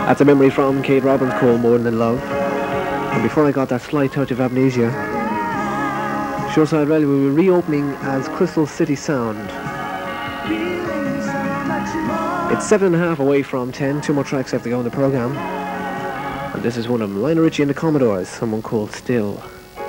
That's a memory from Kate Roberts called More Than Love. And before I got that slight touch of amnesia, Shoreside Radio we were reopening as Crystal City Sound. It's 7.5 away from 10. 2 more tracks have to go in the programme. And this is one of them, Lionel Richie and the Commodores, someone called Still.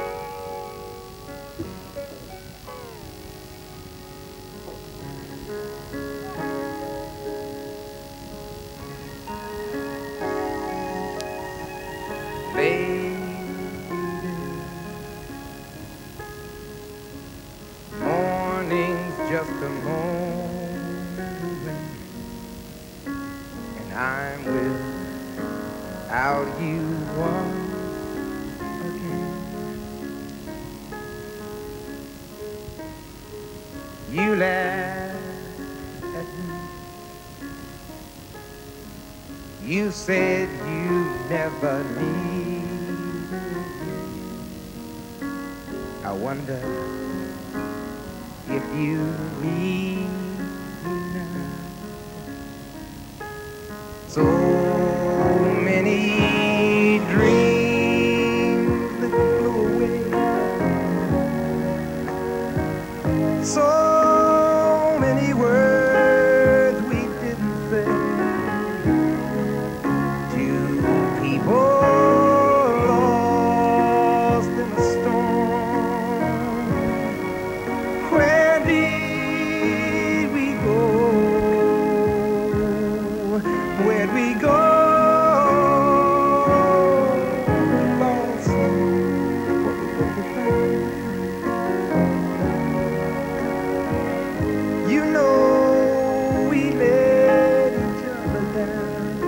You said you never leave. I wonder if you leave now. So many dreams that flew away. So many words we didn't say. Lost in a storm. Where did we go? Where'd we go? Lost. What we look to find. You know we let each other down.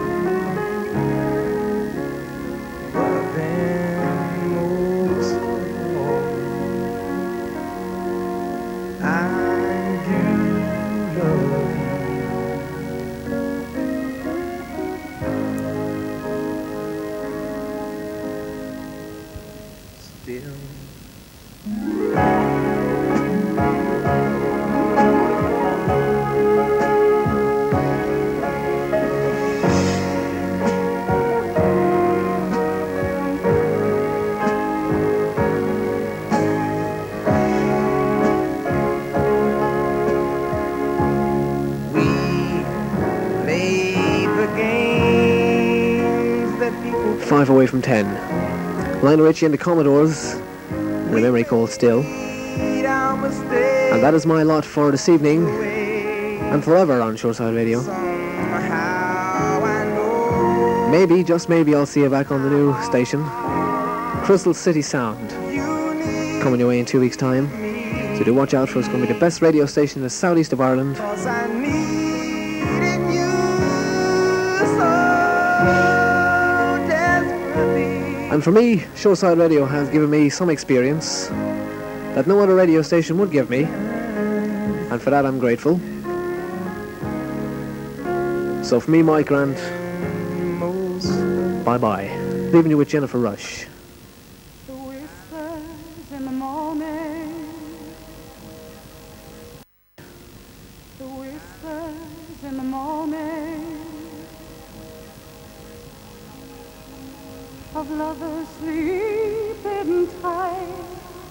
Away from 10. Lionel Richie and the Commodores, and a memory called Still. And that is my lot for this evening and forever on Shoreside Radio. Maybe, just maybe, I'll see you back on the new station, Crystal City Sound, coming your way in 2 weeks' time. So do watch out for it. It's going to be the best radio station in the southeast of Ireland. And for me, Shoreside Radio has given me some experience that no other radio station would give me, and for that I'm grateful. So for me, Mike Grant, bye-bye. Leaving you with Jennifer Rush. The whispers in the morning, the whispers in the morning of lovers sleeping tight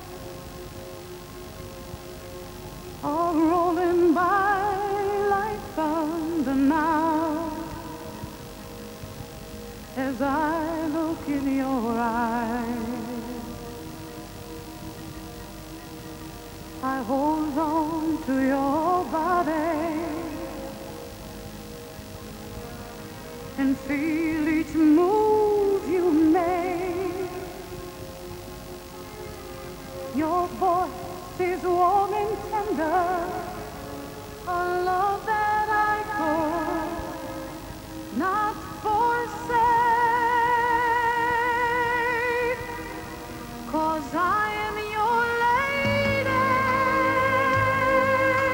are rolling by like thunder now as I look in your eyes. I hold on to your body and feel each move you make. Your voice is warm and tender, a love that I could not forsake, 'cause I am your lady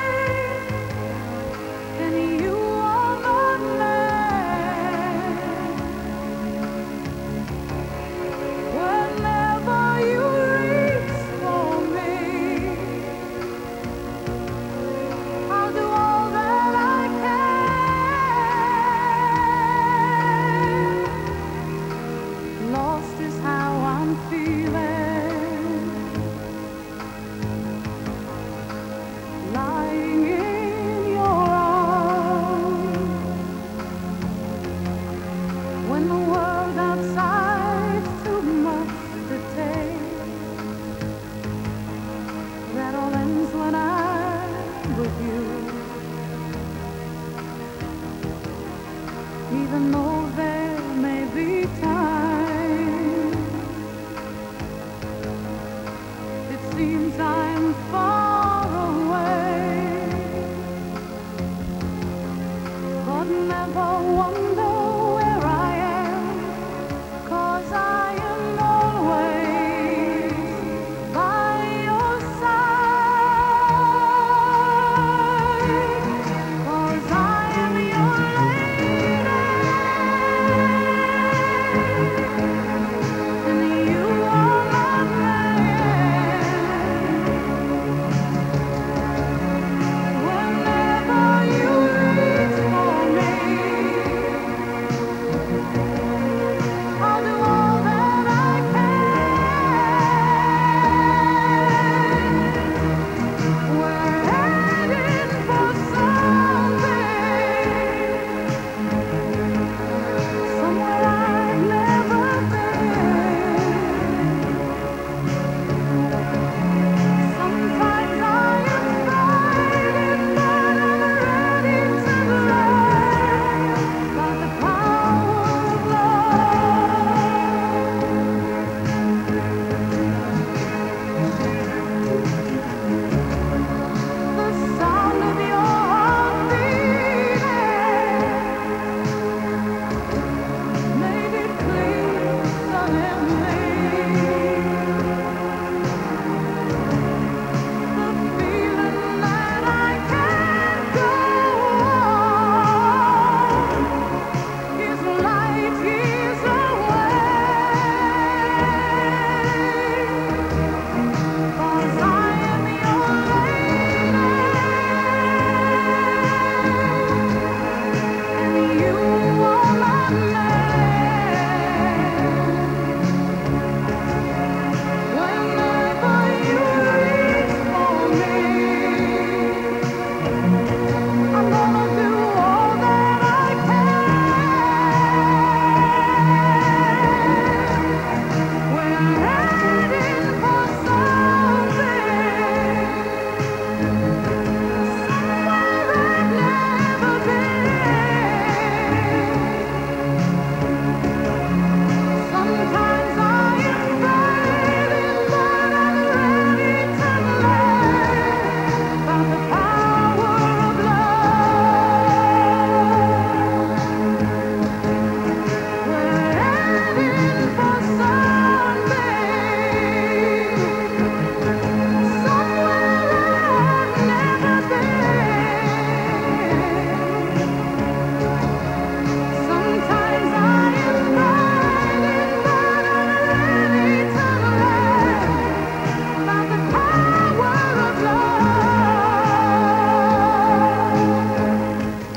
and you are my man.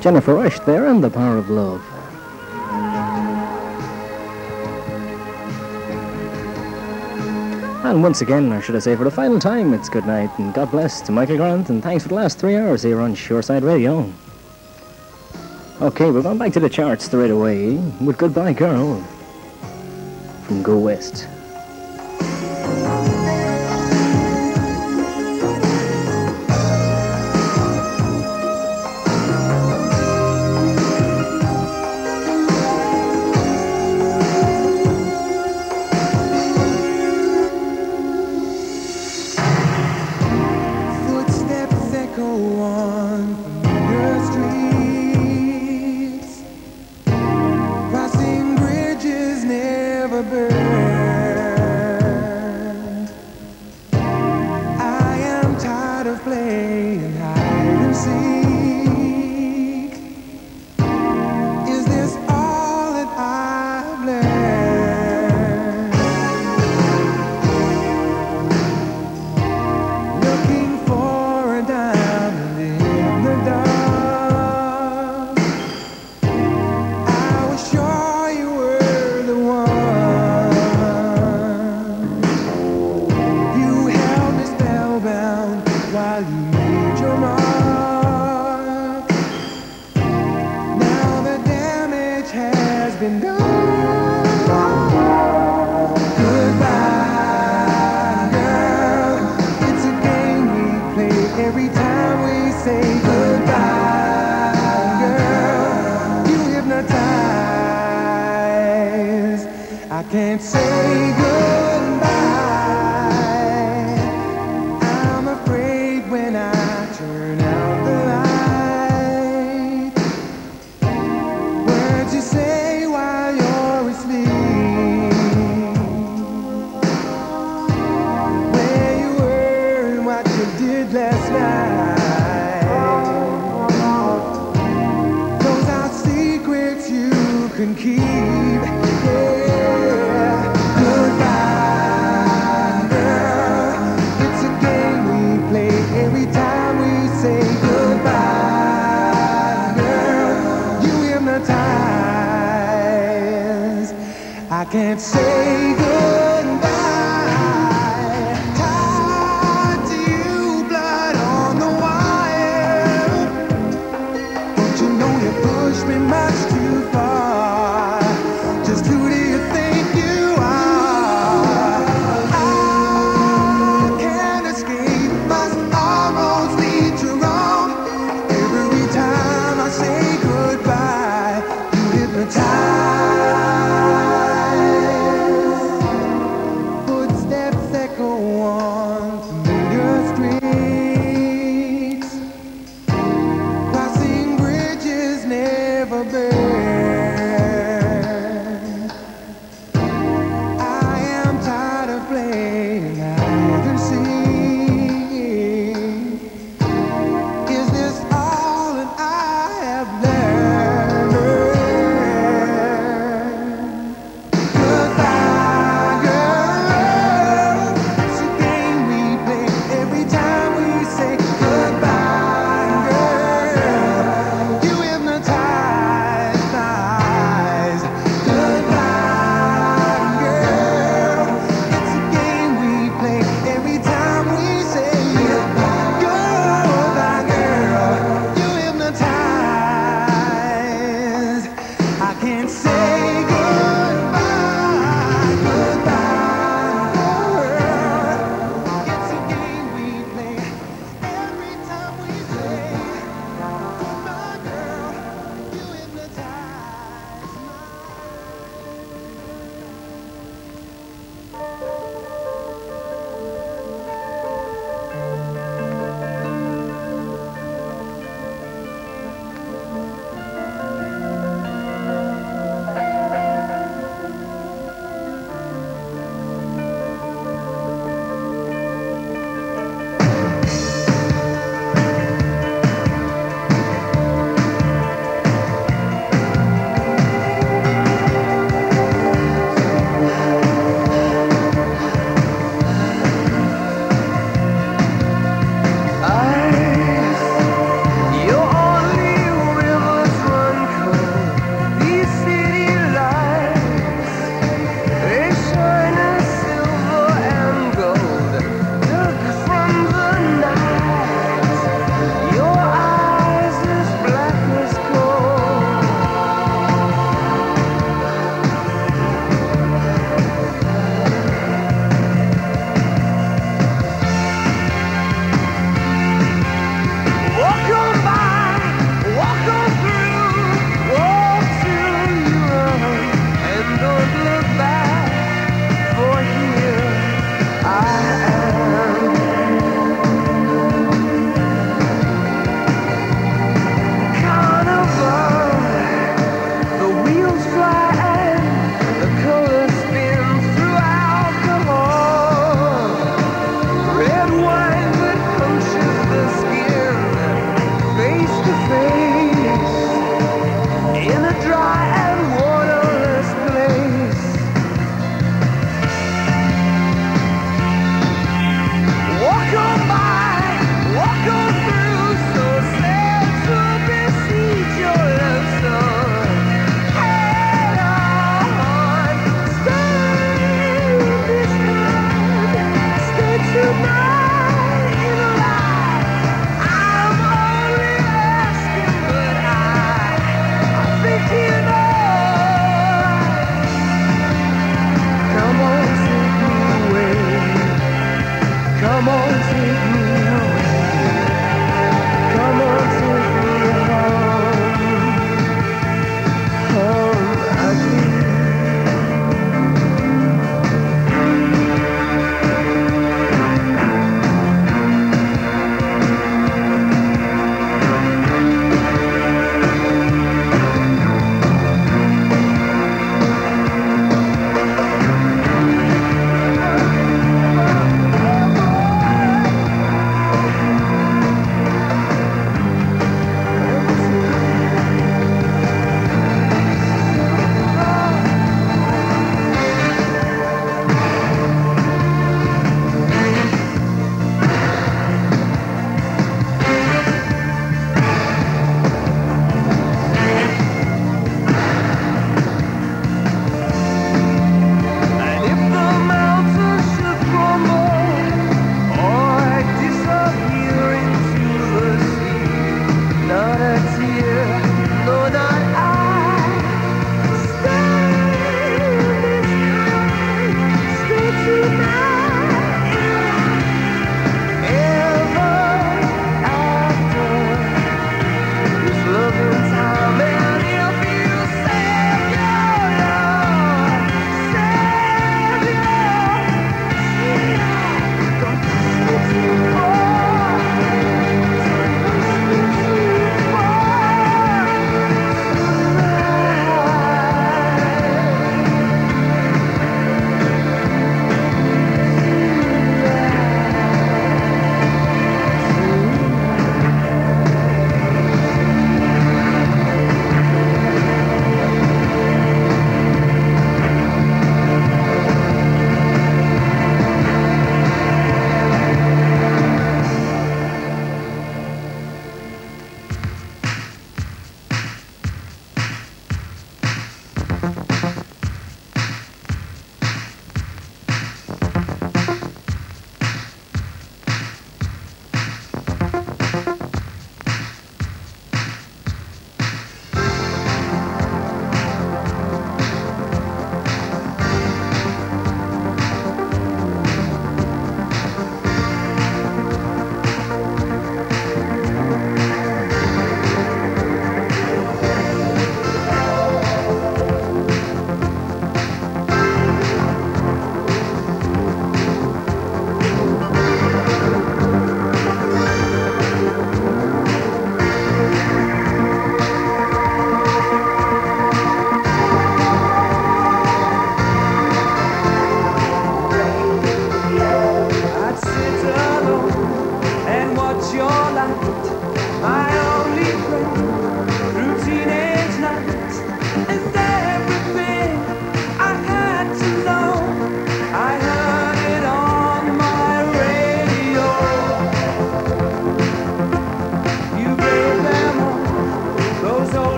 Jennifer Rush there and The Power of Love. And once again, or should I say for the final time, it's good night and God bless to Michael Grant, and thanks for the last 3 hours here on Shoreside Radio. Okay, we're going back to the charts straight away with Goodbye Girl from Go West.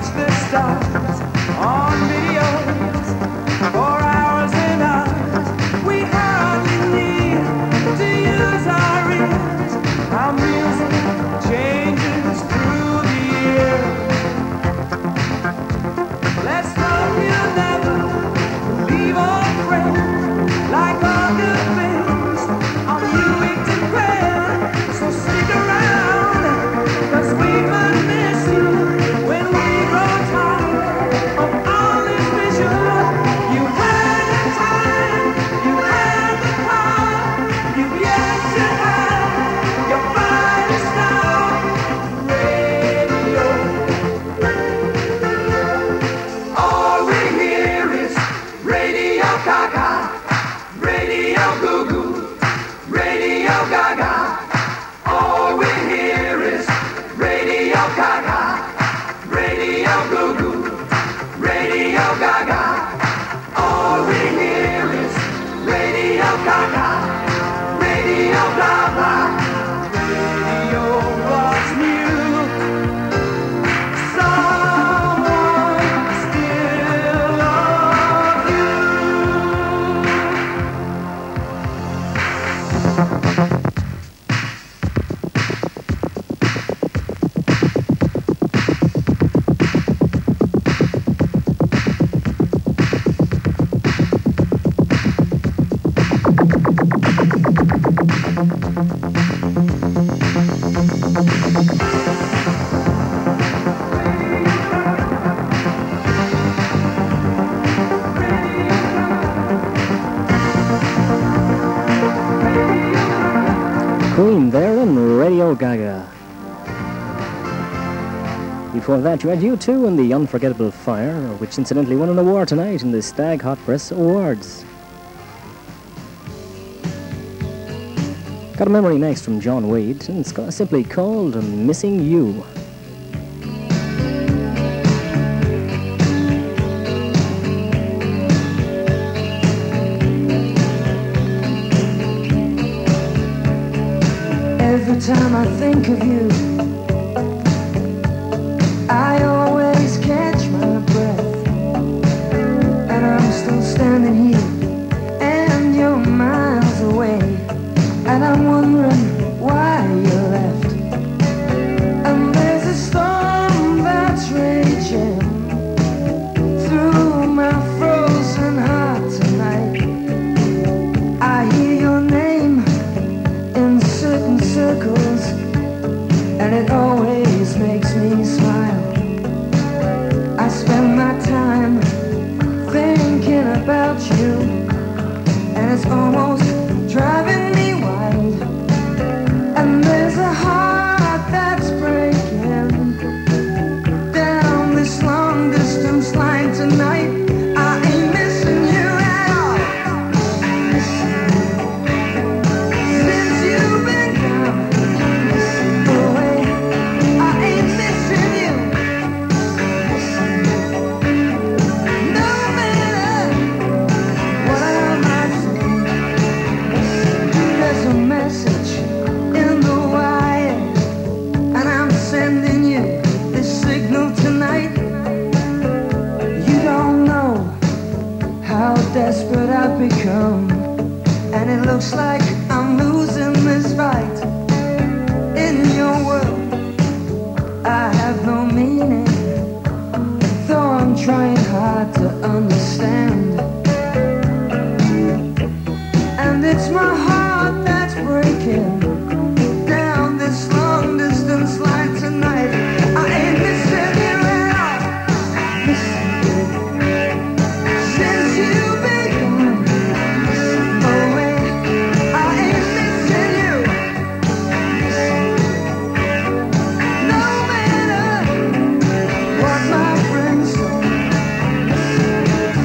watch the stars on videos for hours and hours. We hardly need to use our ears. Our music changes through the year. Let's hope you never leave or friend like all good things on you weak to prayer. So stick around, 'cause we might miss you when we grow tired of all this vision. You had the time, you had the power, you've yet to have your finest hour. Radio. All we hear is Radio Gaga, Radio Goo Goo, Radio Gaga. All we hear is Radio Gaga, Radio Goo Goo, Radio Gaga. All we hear is Radio Gaga, Radio blah blah. Radio was new. Someone still loves you. Queen there and Radio Gaga. Before that, you had U2 and the Unforgettable Fire, which incidentally won an award tonight in the Stag Hot Press Awards. Got a memory next from John Wade, and it's simply called Missing You. Every time I think of you, I always catch my breath. And I'm still standing here, and you're miles away. And I'm wondering why you left. And there's a storm that's raging through my frozen heart tonight. I hear your name in certain circles, and it always makes me smile. I spend my time thinking about you, and it's almost driving me wild. And there's a heart that's breaking down this long distance line tonight. I ain't missing you at all. Since you've been gone away, I ain't missing you. No matter what I might say, there's a message in the wire, and I'm sending you this signal tonight. You don't know how desperate I've become, and it looks like I'm losing this fight. In your world, I have no meaning, though I'm trying hard to understand. And it's my heart that's breaking down this long distance line tonight. I ain't missing you at all. Missing you. Since you've been gone away, I ain't missing you. No matter what my friends say,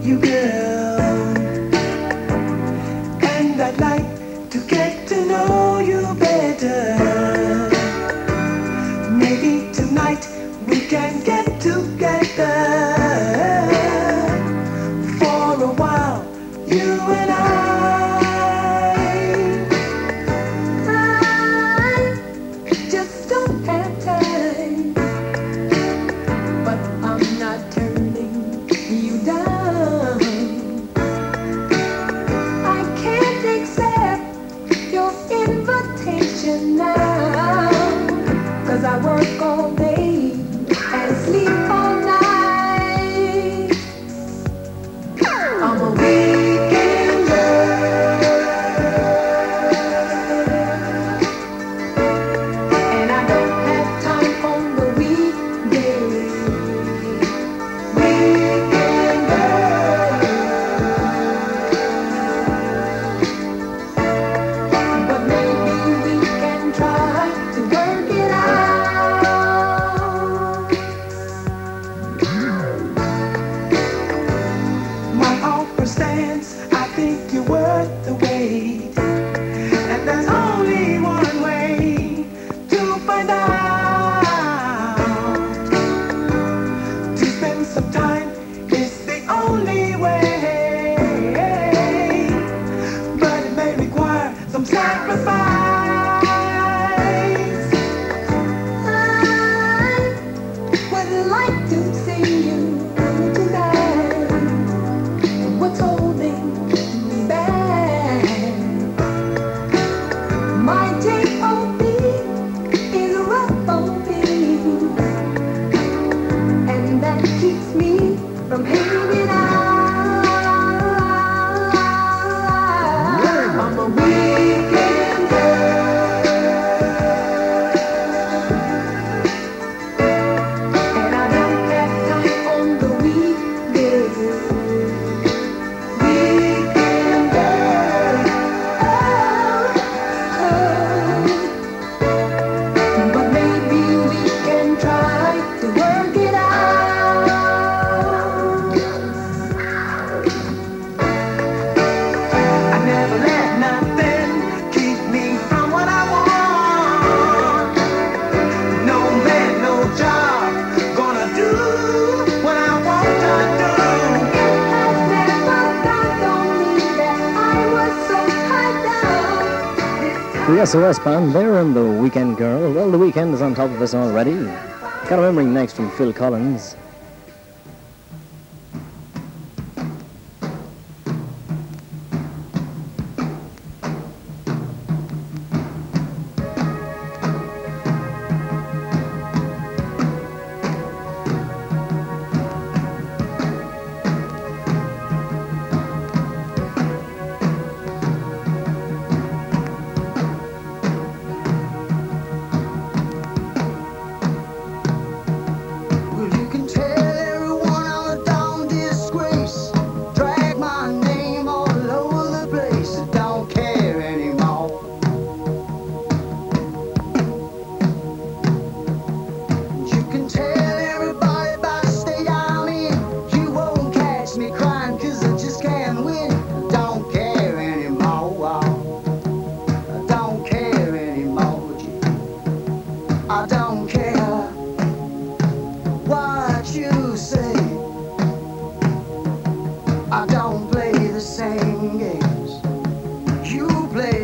you, girl. And I'd like to get to know you better. Maybe tonight we can get together for a while, you and I just don't have time, but I'm not turning you down. I can't accept your invitation now, 'cause I work all day and sleep all night. I'm a weekend girl, and I don't have time on the weekday. Weekend girl, but maybe we can try to work it out. My offer stands, I think you're worth the wait. And there's only one way to find out. To spend some time is the only way. But it may require some sacrifice. I would like to see you tonight. What's holding me back? My J.O.B. is rough on me, and that keeps me from hanging out. I'm a weekend girl, and I don't have time on the weekdays. Weekend girl, but maybe we can try to work it out. I never let nothing keep me from what I want. No man, no job, gonna do what I want to do. It has never dawned on me that I was so tied down. The SOS band, they're in the Weekend Girl. Well, the weekend is on top of us already. Got a memory next from Phil Collins. Well, you can tell everyone I'm a down disgrace. Drag my name all over the place. I don't care anymore. You can tell everybody about the state I'm in. You won't catch me crying 'cause I just can't win. I don't care anymore. I don't care anymore. I don't care what you say. I don't play the same games you play.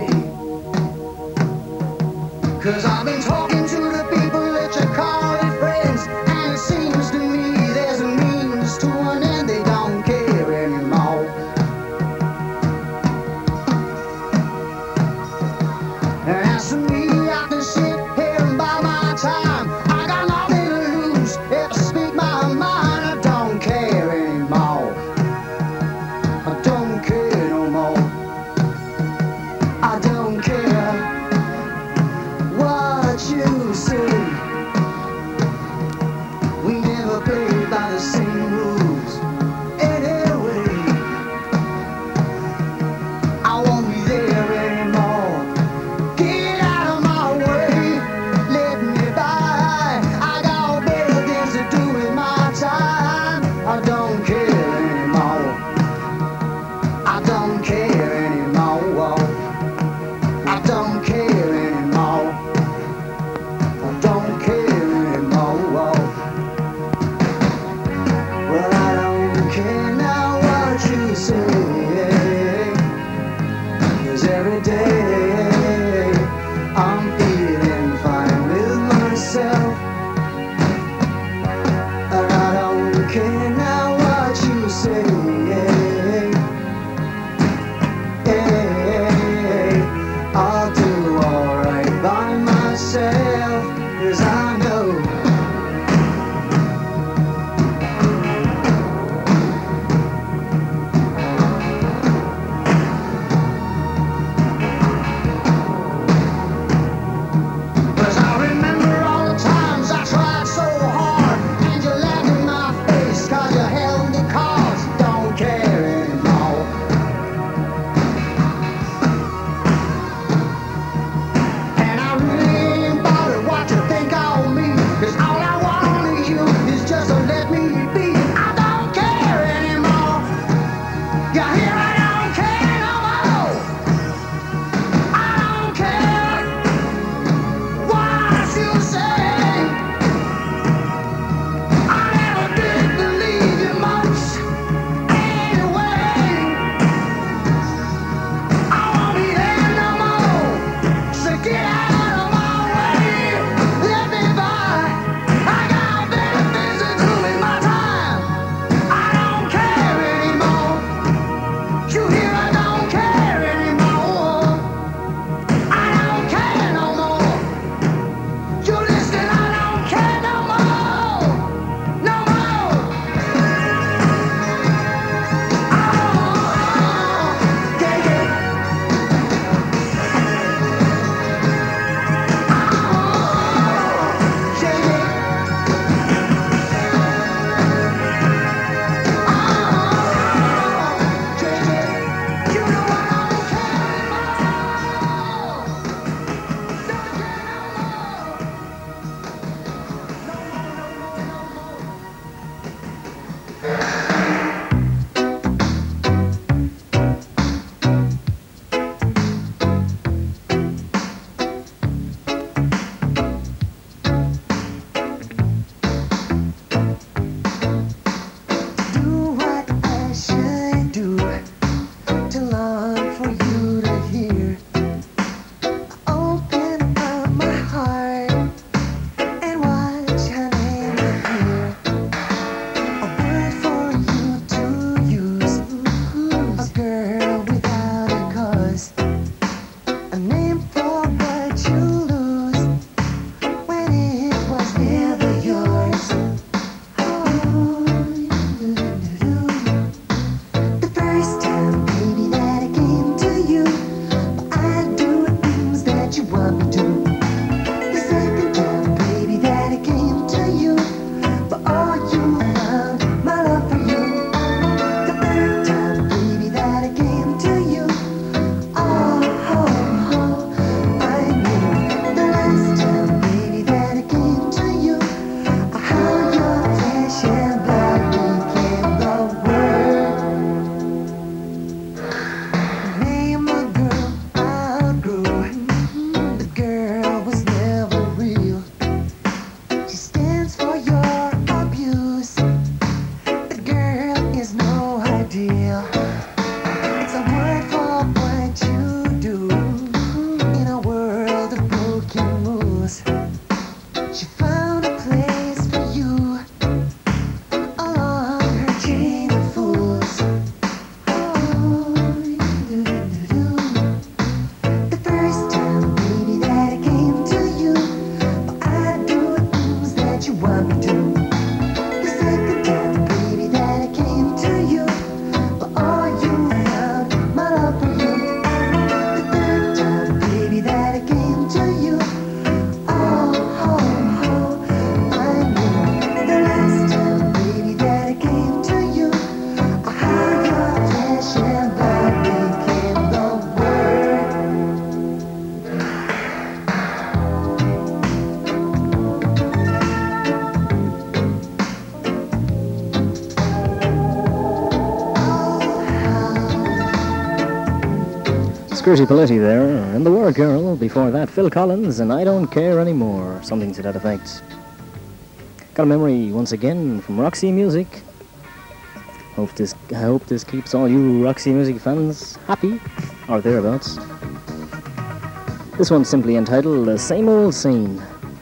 'Cause I've been talking to the people that you call it friends, and it seems to me there's a means to an end. They don't care anymore. And as for me, I can sit here and buy my time. I got nothing to lose if I speak my mind. I don't care anymore. I feel. It's a word for what you do in a world of broken moves. She found a place for you along her chain of fools. The first time, baby, that I came to you, I do things that you want me to. The second time, baby, that I came to you, all you found my love for you. The third time, baby, that I came to you, I knew. The last time, baby, that I came to you, how your flesh and blood became the word. Scritti Politti there, and The Word Girl. Before that, Phil Collins and I Don't Care Anymore, something to that effect. Got a memory once again from Roxy Music. I hope this keeps all you Roxy Music fans happy, or thereabouts. This one's simply entitled The Same Old Scene.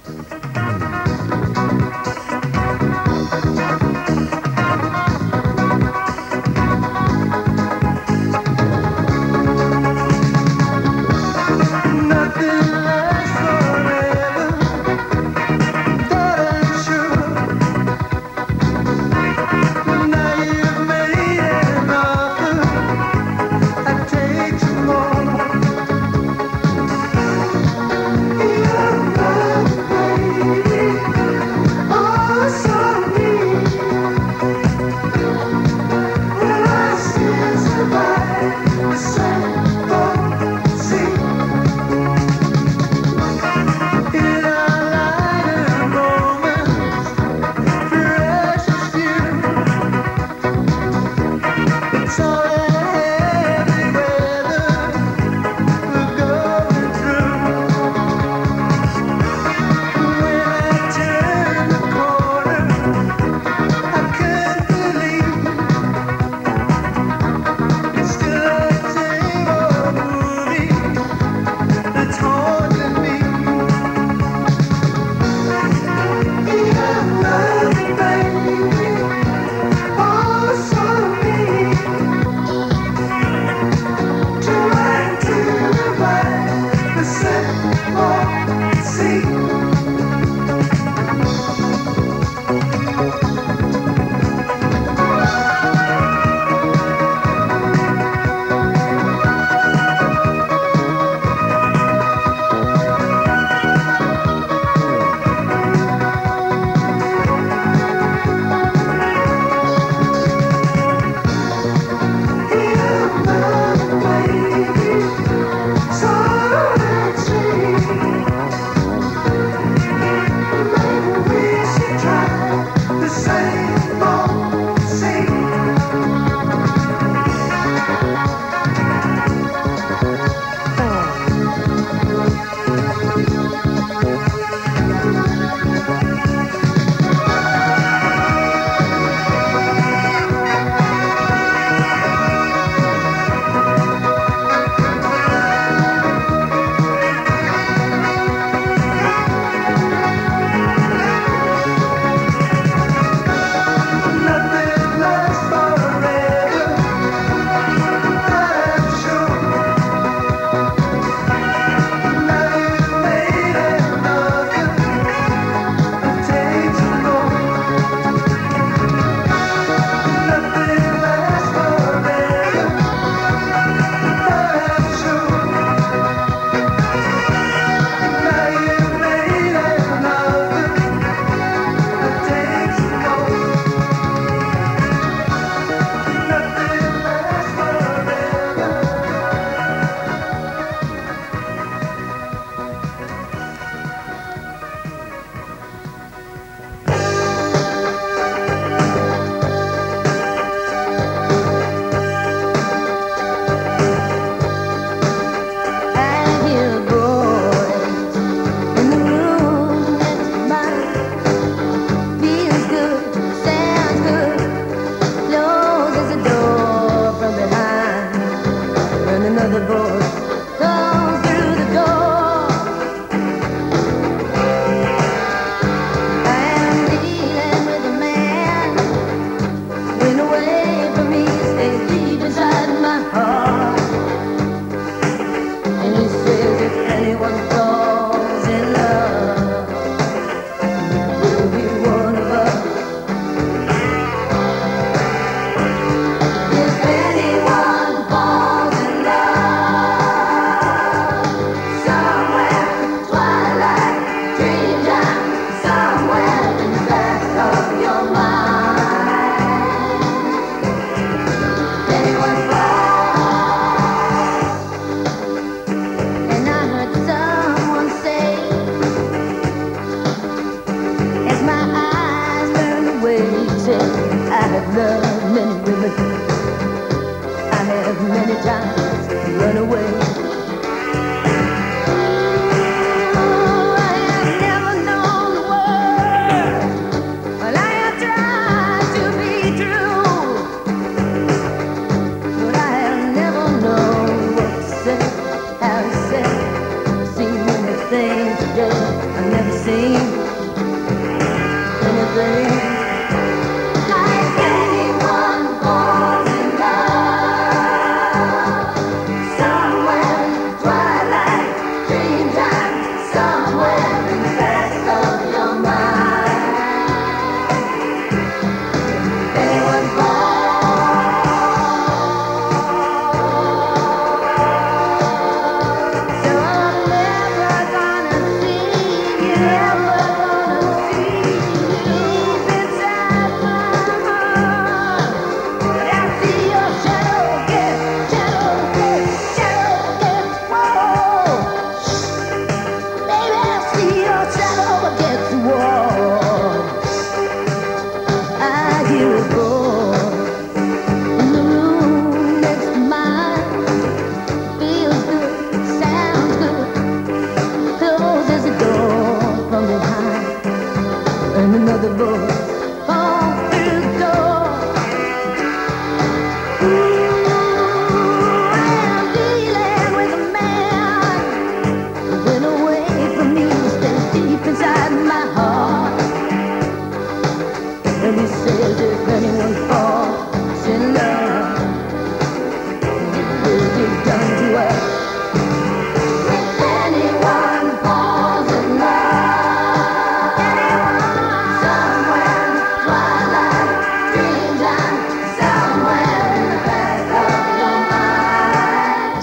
Nothing lasts forever, that ain't true. Now you've made an offer, I take you more. You're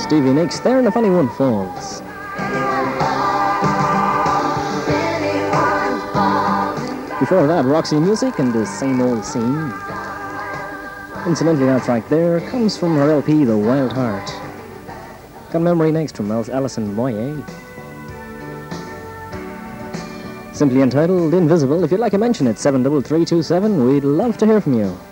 Stevie Nicks there and If Anyone Falls. Before that, Roxy Music and The Same Old Scene. Incidentally, that track there comes from her LP, The Wild Heart. Got Memory next from Alison Moyet. Simply entitled Invisible. If you'd like a mention, it's 73327. We'd love to hear from you.